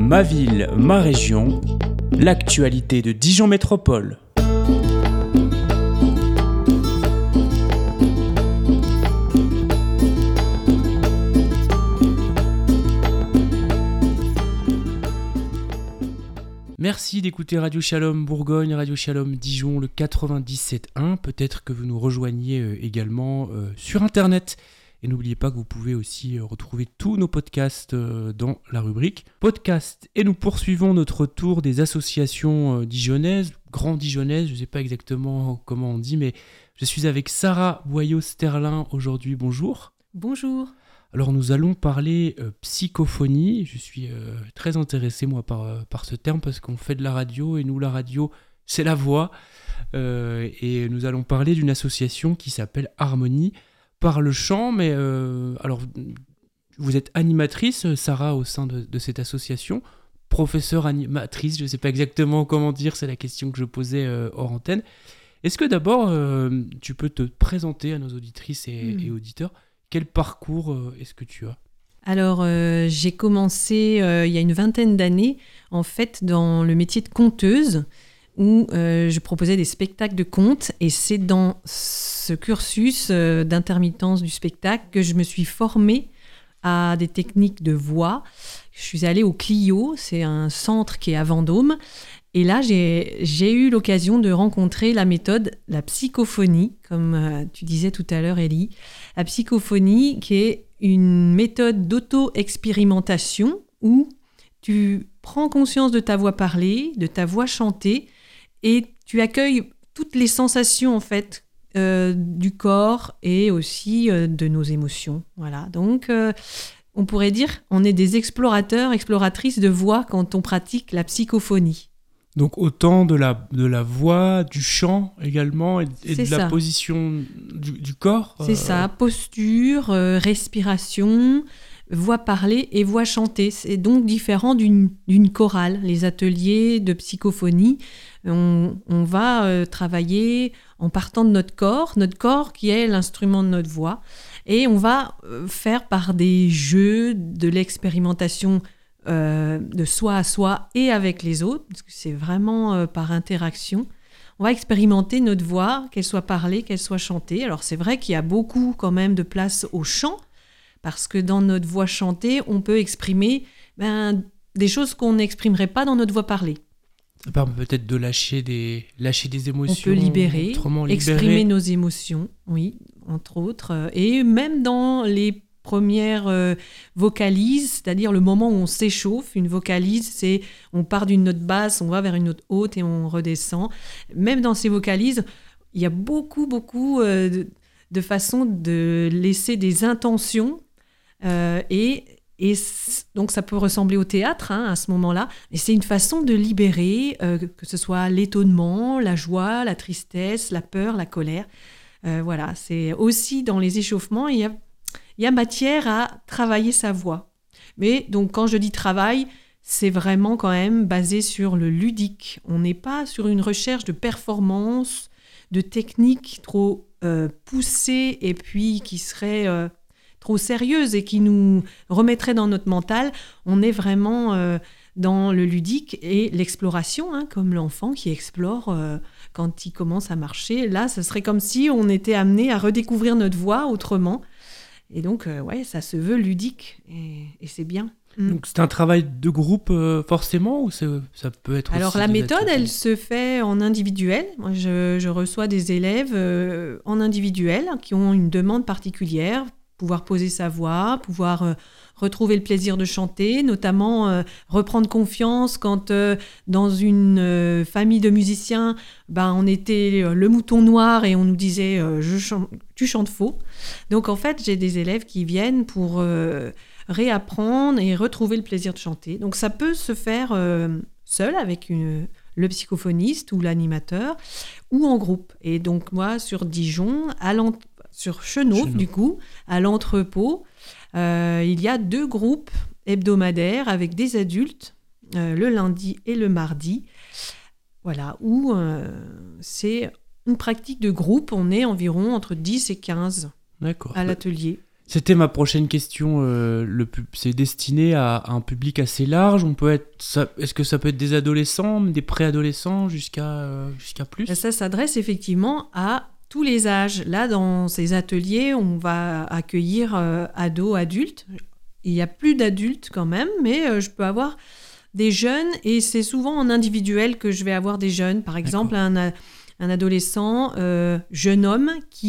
Ma ville, ma région, l'actualité de Dijon Métropole. Merci d'écouter Radio Shalom Bourgogne, Radio Shalom Dijon, le 97.1. Peut-être que vous nous rejoignez également sur Internet. Et n'oubliez pas que vous pouvez aussi retrouver tous nos podcasts dans la rubrique podcast. Et nous poursuivons notre tour des associations dijonnaises, grand dijonnaises, je ne sais pas exactement comment on dit, mais je suis avec Sarah Boyau-Sterlin aujourd'hui. Bonjour. Bonjour. Alors nous allons parler psychophonie. Je suis très intéressé moi par ce terme parce qu'on fait de la radio et nous la radio c'est la voix. Et nous allons parler d'une association qui s'appelle Harmonie par le chant, mais alors vous êtes animatrice, Sarah, au sein de cette association, professeure animatrice, je ne sais pas exactement comment dire, c'est la question que je posais hors antenne. Est-ce que d'abord, tu peux te présenter à nos auditrices et auditeurs, quel parcours est-ce que tu as ? Alors, j'ai commencé il y a une vingtaine d'années, en fait, dans le métier de conteuse, où je proposais des spectacles de contes, et c'est dans ce cursus d'intermittence du spectacle que je me suis formée à des techniques de voix. Je suis allée au Clio, c'est un centre qui est à Vendôme, et là j'ai eu l'occasion de rencontrer la méthode, la psychophonie, comme tu disais tout à l'heure Ellie. La psychophonie qui est une méthode d'auto-expérimentation où tu prends conscience de ta voix parlée, de ta voix chantée, et tu accueilles toutes les sensations en fait du corps et aussi de nos émotions. Voilà. Donc on pourrait dire on est des explorateurs, exploratrices de voix quand on pratique la psychophonie. Donc autant de la voix, du chant également et de la position du corps. C'est ça, posture, respiration, voix parlée et voix chantée. C'est donc différent d'une chorale. Les ateliers de psychophonie, on va travailler en partant de notre corps qui est l'instrument de notre voix, et on va faire par des jeux, de l'expérimentation de soi à soi et avec les autres, parce que c'est vraiment par interaction. On va expérimenter notre voix, qu'elle soit parlée, qu'elle soit chantée. Alors c'est vrai qu'il y a beaucoup quand même de place au chant, parce que dans notre voix chantée, on peut exprimer des choses qu'on n'exprimerait pas dans notre voix parlée. Ça permet peut-être de lâcher des émotions. On peut libérer, exprimer nos émotions, oui, entre autres. Et même dans les premières vocalises, c'est-à-dire le moment où on s'échauffe, une vocalise, c'est on part d'une note basse, on va vers une note haute et on redescend. Même dans ces vocalises, il y a beaucoup de façons de laisser des intentions et donc ça peut ressembler au théâtre à ce moment-là, et c'est une façon de libérer, que ce soit l'étonnement, la joie, la tristesse, la peur, la colère. Voilà, c'est aussi dans les échauffements, il y a matière à travailler sa voix. Mais donc quand je dis travail, c'est vraiment quand même basé sur le ludique. On n'est pas sur une recherche de performance, de technique trop poussée et puis qui serait trop sérieuse et qui nous remettrait dans notre mental. On est vraiment dans le ludique et l'exploration, comme l'enfant qui explore quand il commence à marcher. Là, ce serait comme si on était amené à redécouvrir notre voix autrement. Et donc, ça se veut ludique et c'est bien. Donc, c'est un travail de groupe forcément, ou ça peut être Alors, aussi la méthode, ateliers. elle se fait en individuel. Moi, je reçois des élèves en individuel qui ont une demande particulière, pouvoir poser sa voix, pouvoir retrouver le plaisir de chanter, notamment reprendre confiance quand dans une famille de musiciens, on était le mouton noir et on nous disait tu chantes faux. Donc en fait, j'ai des élèves qui viennent pour réapprendre et retrouver le plaisir de chanter. Donc ça peut se faire seul avec le psychophoniste ou l'animateur, ou en groupe. Et donc moi, sur Dijon, sur Chenauve, du coup, à l'entrepôt, il y a 2 groupes hebdomadaires avec des adultes, le lundi et le mardi. Voilà, où c'est une pratique de groupe. On est environ entre 10 et 15 à l'atelier. C'était ma prochaine question. C'est destiné à un public assez large. Est-ce que ça peut être des adolescents, des préadolescents jusqu'à plus ? Ça s'adresse effectivement à tous les âges. Là, dans ces ateliers, on va accueillir ados, adultes. Il y a plus d'adultes quand même, mais je peux avoir des jeunes, et c'est souvent en individuel que je vais avoir des jeunes. Par exemple, un adolescent, jeune homme,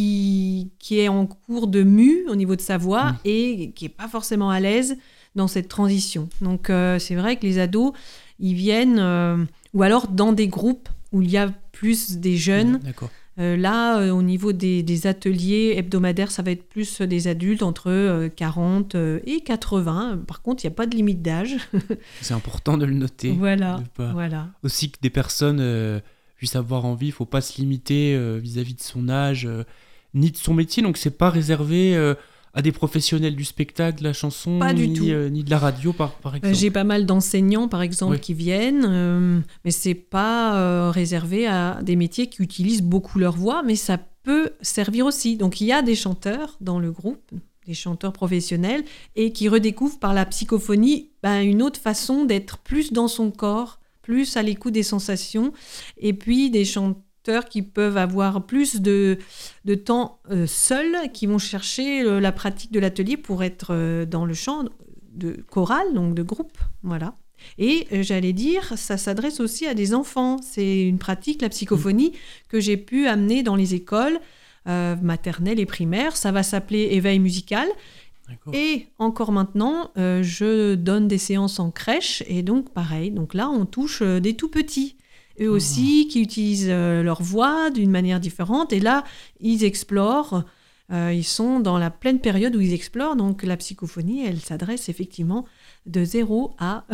qui est en cours de mue au niveau de sa voix et qui n'est pas forcément à l'aise dans cette transition. Donc, c'est vrai que les ados, ils viennent, ou alors dans des groupes où il y a plus des jeunes. D'accord. Là, au niveau des ateliers hebdomadaires, ça va être plus des adultes entre 40 et 80. Par contre, il n'y a pas de limite d'âge. C'est important de le noter. Voilà. Aussi que des personnes puissent avoir envie, il ne faut pas se limiter vis-à-vis de son âge ni de son métier. Donc, ce n'est pas réservé à des professionnels du spectacle, de la chanson, ni de la radio, par exemple. J'ai pas mal d'enseignants, par exemple, qui viennent, mais c'est pas réservé à des métiers qui utilisent beaucoup leur voix, mais ça peut servir aussi. Donc, il y a des chanteurs dans le groupe, des chanteurs professionnels, et qui redécouvrent par la psychophonie une autre façon d'être plus dans son corps, plus à l'écoute des sensations, et puis des chanteurs qui peuvent avoir plus de temps seuls, qui vont chercher la pratique de l'atelier pour être dans le chant de chorale, donc de groupe. Voilà. Et j'allais dire, ça s'adresse aussi à des enfants. C'est une pratique, la psychophonie, que j'ai pu amener dans les écoles maternelles et primaires. Ça va s'appeler éveil musical. D'accord. Et encore maintenant, je donne des séances en crèche, et donc pareil. Donc là, on touche des tout petits. Eux aussi, qui utilisent leur voix d'une manière différente. Et là, ils explorent. Ils sont dans la pleine période où ils explorent. Donc, la psychophonie, elle s'adresse effectivement de 0 à...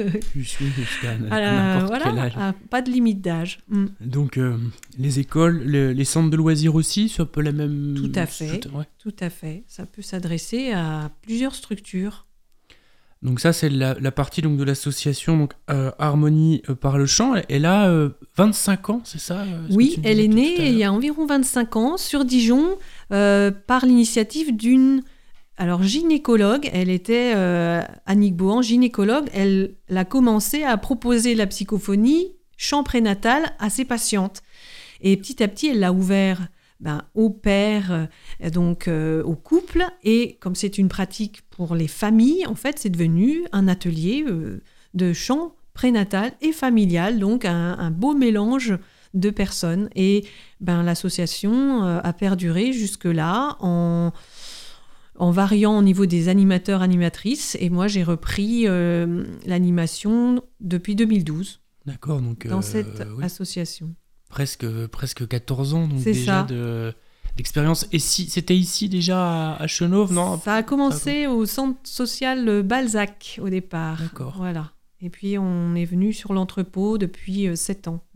jusqu'à n'importe quel âge. Pas de limite d'âge. Donc, les écoles, les centres de loisirs aussi, c'est un peu la même... Tout à fait. Tout à fait. Ça peut s'adresser à plusieurs structures. Donc ça, c'est la partie donc, de l'association donc, Harmonie par le chant. Elle a 25 ans, c'est ça ? Oui, elle est née il y a environ 25 ans sur Dijon par l'initiative d'une gynécologue. Elle était Annick Bohan, gynécologue. Elle a commencé à proposer la psychophonie, chant prénatal, à ses patientes. Et petit à petit, elle l'a ouvert au père, donc au couple, et comme c'est une pratique pour les familles, en fait, c'est devenu un atelier de chant prénatal et familial, donc un beau mélange de personnes. Et l'association a perduré jusque-là en variant au niveau des animateurs, animatrices, et moi j'ai repris l'animation depuis 2012. D'accord, donc dans cette association. Presque 14 ans, donc c'est déjà d'expérience. Et c'était ici déjà à Chenôve, non ? Ça a commencé au centre social Balzac au départ. D'accord. Voilà. Et puis on est venu sur l'entrepôt depuis 7 ans.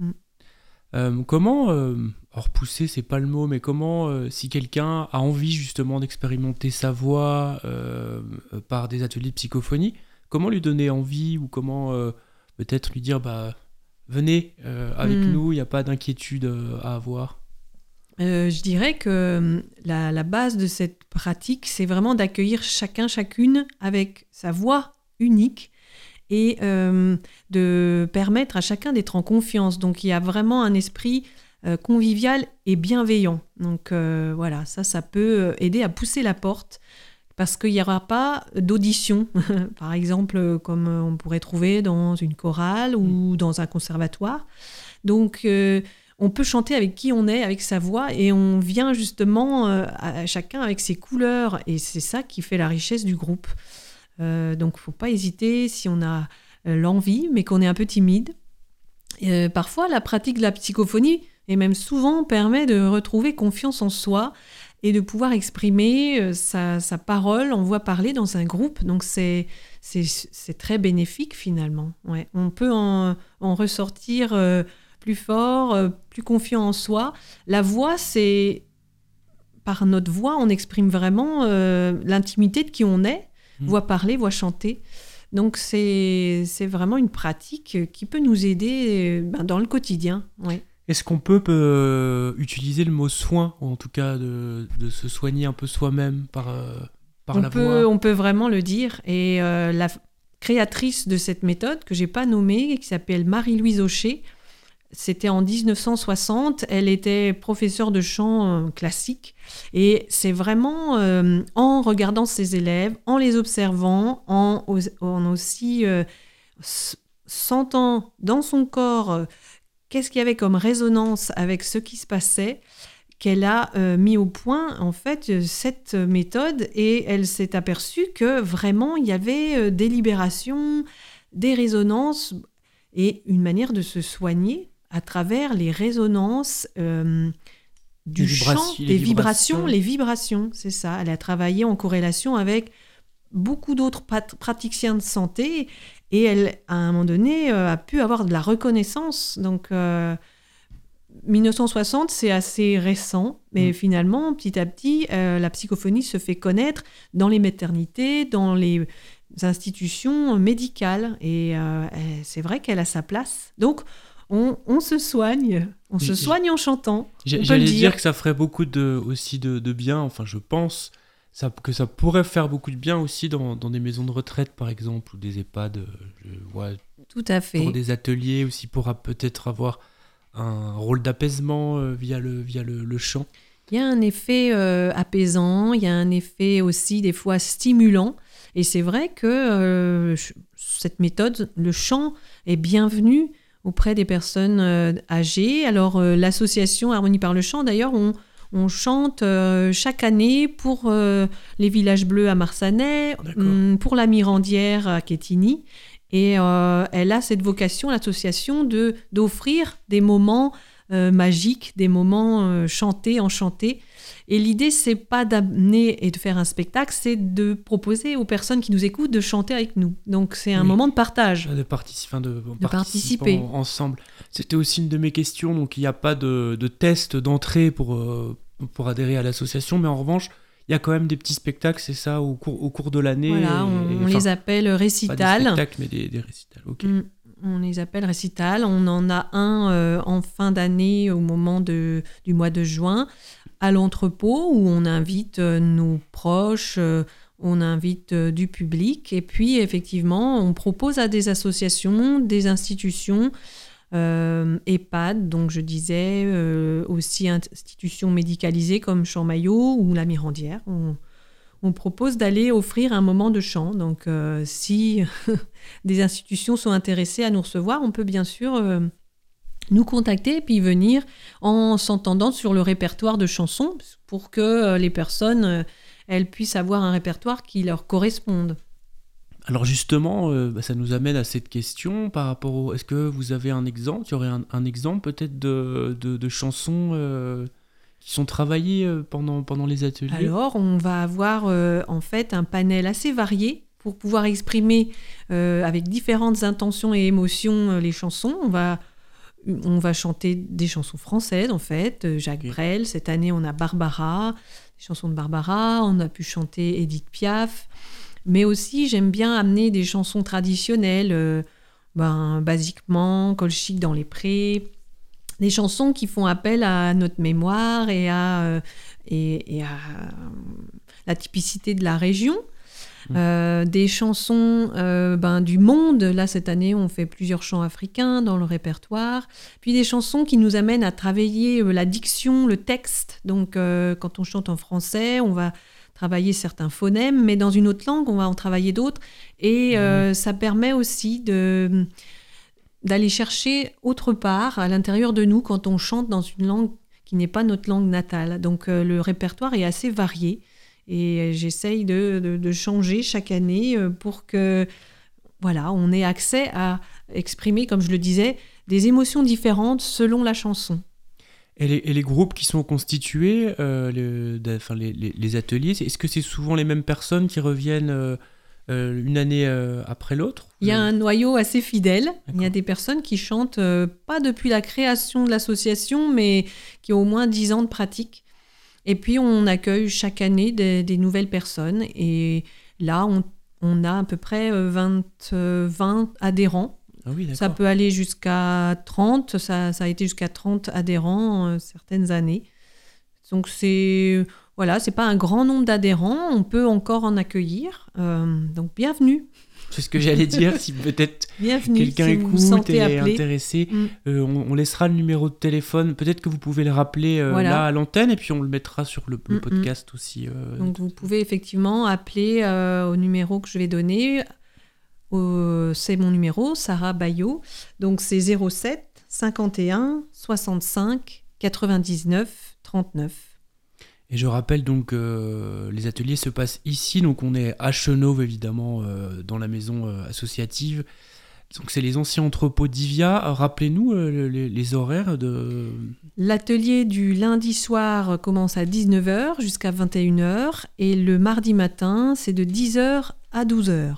Comment, alors pousser c'est pas le mot, mais comment, si quelqu'un a envie justement d'expérimenter sa voix par des ateliers de psychophonie, comment lui donner envie, ou comment peut-être lui dire venez avec nous, il n'y a pas d'inquiétude à avoir. Je dirais que la base de cette pratique, c'est vraiment d'accueillir chacune avec sa voix unique, et de permettre à chacun d'être en confiance. Donc il y a vraiment un esprit convivial et bienveillant. Donc voilà, ça peut aider à pousser la porte, parce qu'il n'y aura pas d'audition, par exemple, comme on pourrait trouver dans une chorale ou dans un conservatoire. Donc, on peut chanter avec qui on est, avec sa voix, et on vient justement à chacun avec ses couleurs, et c'est ça qui fait la richesse du groupe. Donc, il ne faut pas hésiter si on a l'envie, mais qu'on est un peu timide. Parfois, la pratique de la psychophonie, et même souvent, permet de retrouver confiance en soi, et de pouvoir exprimer sa parole en voix parlée dans un groupe. Donc c'est très bénéfique finalement. Ouais. On peut en ressortir plus fort, plus confiant en soi. La voix, par notre voix, on exprime vraiment l'intimité de qui on est, voix parlée, voix chantée. Donc c'est vraiment une pratique qui peut nous aider dans le quotidien. Ouais. Est-ce qu'on peut utiliser le mot soin, ou en tout cas de se soigner un peu soi-même par par la voix. On peut vraiment le dire. Et la créatrice de cette méthode, que je n'ai pas nommée, qui s'appelle Marie-Louise Aucher, c'était en 1960. Elle était professeure de chant classique. Et c'est vraiment en regardant ses élèves, en les observant, en aussi sentant dans son corps qu'est-ce qu'il y avait comme résonance avec ce qui se passait, qu'elle a mis au point en fait cette méthode, et elle s'est aperçue que vraiment il y avait des libérations, des résonances et une manière de se soigner à travers les résonances du chant, des vibrations, les vibrations, c'est ça. Elle a travaillé en corrélation avec beaucoup d'autres praticiens de santé, et elle, à un moment donné, a pu avoir de la reconnaissance. Donc, 1960, c'est assez récent, mais finalement, petit à petit, la psychophonie se fait connaître dans les maternités, dans les institutions médicales, et c'est vrai qu'elle a sa place. Donc, on se soigne, se soigne en chantant. J'allais dire que ça ferait beaucoup aussi de bien, enfin je pense que ça pourrait faire beaucoup de bien aussi dans des maisons de retraite par exemple, ou des EHPAD, je vois. Tout à fait. Pour des ateliers aussi, pour peut-être avoir un rôle d'apaisement via le chant. Il y a un effet apaisant, il y a un effet aussi des fois stimulant, et c'est vrai que cette méthode, le chant, est bienvenu auprès des personnes âgées. Alors l'association Harmonie par le chant, d'ailleurs, on chante chaque année pour les Villages Bleus à Marsanais, pour la Mirandière à Quetigny. Et elle a cette vocation, l'association, d'offrir des moments magiques, des moments chantés, enchantés. Et l'idée, c'est pas d'amener et de faire un spectacle, c'est de proposer aux personnes qui nous écoutent de chanter avec nous. Donc c'est un moment de partage. De participer ensemble. C'était aussi une de mes questions. Donc il n'y a pas de test d'entrée pour adhérer à l'association, mais en revanche, il y a quand même des petits spectacles, c'est ça, au cours de l'année. Voilà, on les appelle récitals. Pas des spectacles, mais des récitals. Ok. On les appelle récitals. On en a un en fin d'année, au moment du mois de juin, à l'entrepôt, où on invite nos proches, on invite du public. Et puis, effectivement, on propose à des associations, des institutions, EHPAD, donc je disais, aussi institutions médicalisées comme Champmaillot ou la Mirandière. On propose d'aller offrir un moment de chant. Donc, si des institutions sont intéressées à nous recevoir, on peut bien sûr nous contacter et puis venir en s'entendant sur le répertoire de chansons pour que les personnes elles puissent avoir un répertoire qui leur corresponde. Alors justement, ça nous amène à cette question par rapport est-ce que vous avez un exemple, il y aurait un exemple peut-être de chansons qui sont travaillées pendant les ateliers? Alors, on va avoir en fait un panel assez varié pour pouvoir exprimer avec différentes intentions et émotions les chansons. On va chanter des chansons françaises, en fait. Jacques Brel, cette année, on a Barbara, des chansons de Barbara. On a pu chanter Édith Piaf. Mais aussi, j'aime bien amener des chansons traditionnelles, basiquement, Colchic dans les prés. Des chansons qui font appel à notre mémoire et à la typicité de la région. Des chansons du monde. Là, cette année, on fait plusieurs chants africains dans le répertoire. Puis des chansons qui nous amènent à travailler la diction, le texte. Donc, quand on chante en français, on va travailler certains phonèmes, mais dans une autre langue, on va en travailler d'autres. Et ça permet aussi d'aller chercher autre part, à l'intérieur de nous, quand on chante dans une langue qui n'est pas notre langue natale. Donc, le répertoire est assez varié. Et j'essaye de changer chaque année pour que, voilà, on ait accès à exprimer, comme je le disais, des émotions différentes selon la chanson. Et les groupes qui sont constitués, les ateliers, est-ce que c'est souvent les mêmes personnes qui reviennent une année après l'autre? Il y a un noyau assez fidèle. D'accord. Il y a des personnes qui chantent pas depuis la création de l'association, mais qui ont au moins 10 ans de pratique. Et puis, on accueille chaque année des nouvelles personnes. Et là, on a à peu près 20 adhérents. Ah oui, ça peut aller jusqu'à 30. Ça a été jusqu'à 30 adhérents certaines années. Donc, c'est voilà, c'est pas un grand nombre d'adhérents, on peut encore en accueillir. Donc bienvenue. C'est ce que j'allais dire, si peut-être quelqu'un si écoute et est intéressé, on laissera le numéro de téléphone, peut-être que vous pouvez le rappeler là à l'antenne, et puis on le mettra sur le podcast aussi. Donc vous pouvez effectivement appeler au numéro que je vais donner, c'est mon numéro, Sarah Bayot, donc c'est 07 51 65 99 39. Et je rappelle donc les ateliers se passent ici, donc on est à Chenauve évidemment dans la maison associative. Donc c'est les anciens entrepôts d'Ivia. Rappelez-nous les horaires de... L'atelier du lundi soir commence à 19h jusqu'à 21h et le mardi matin c'est de 10h à 12h.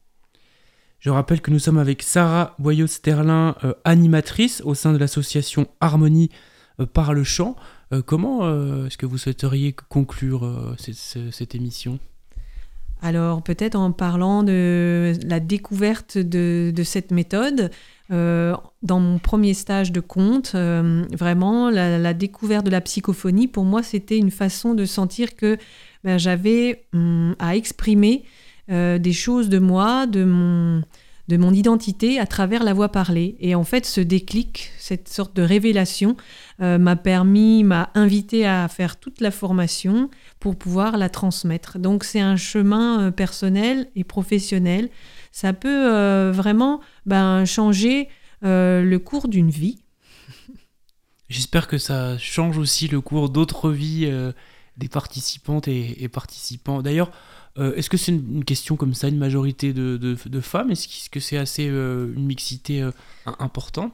Je rappelle que nous sommes avec Sarah Boyot-Sterlin, animatrice au sein de l'association Harmonie par le chant. Comment est-ce que vous souhaiteriez conclure cette émission ? Alors peut-être en parlant de la découverte de cette méthode. Dans mon premier stage de conte, vraiment la découverte de la psychophonie, pour moi c'était une façon de sentir que j'avais à exprimer des choses de moi, de mon identité à travers la voix parlée. Et en fait, ce déclic, cette sorte de révélation m'a invité à faire toute la formation pour pouvoir la transmettre. Donc c'est un chemin personnel et professionnel. Ça peut vraiment changer le cours d'une vie. J'espère que ça change aussi le cours d'autres vies des participantes et participants. D'ailleurs, est-ce que c'est une question comme ça, une majorité de femmes ? Est-ce que c'est assez une mixité importante ?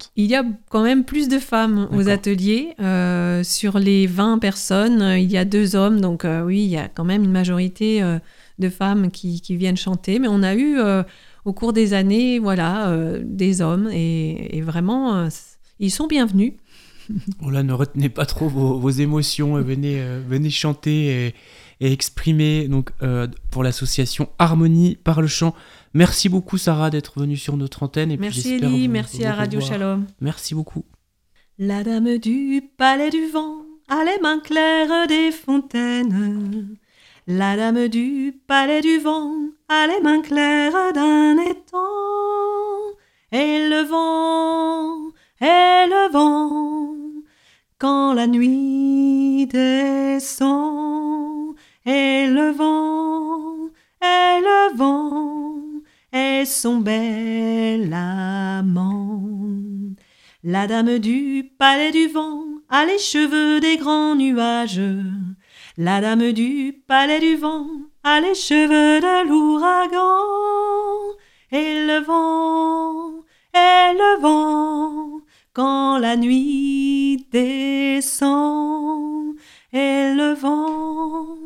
Il y a quand même plus de femmes aux ateliers. Sur les 20 personnes, il y a 2 hommes. Donc oui, il y a quand même une majorité de femmes qui viennent chanter. Mais on a eu au cours des années des hommes. Et vraiment, ils sont bienvenus. Voilà, ne retenez pas trop vos émotions. Venez chanter et exprimer donc, pour l'association Harmonie par le chant. Merci beaucoup Sarah d'être venue sur notre antenne. Et merci puis, Elie, merci à Radio Shalom. Merci beaucoup. La dame du palais du vent a les mains claires des fontaines. La dame du palais du vent a les mains claires d'un étang. Et le vent, quand la nuit descend. Et le vent, est son bel amant. La dame du palais du vent a les cheveux des grands nuages. La dame du palais du vent a les cheveux de l'ouragan. Et le vent, quand la nuit descend. Et le vent,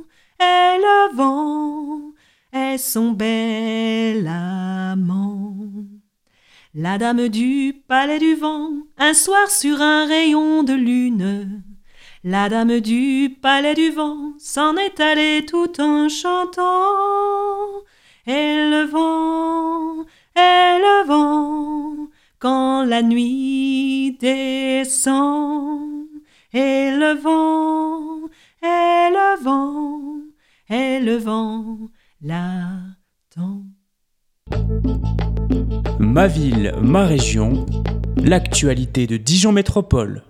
est son bel amant. La dame du palais du vent, un soir sur un rayon de lune, la dame du palais du vent s'en est allée tout en chantant. Et le vent, quand la nuit descend. Et le vent, l'attend. Ma ville, ma région, l'actualité de Dijon Métropole.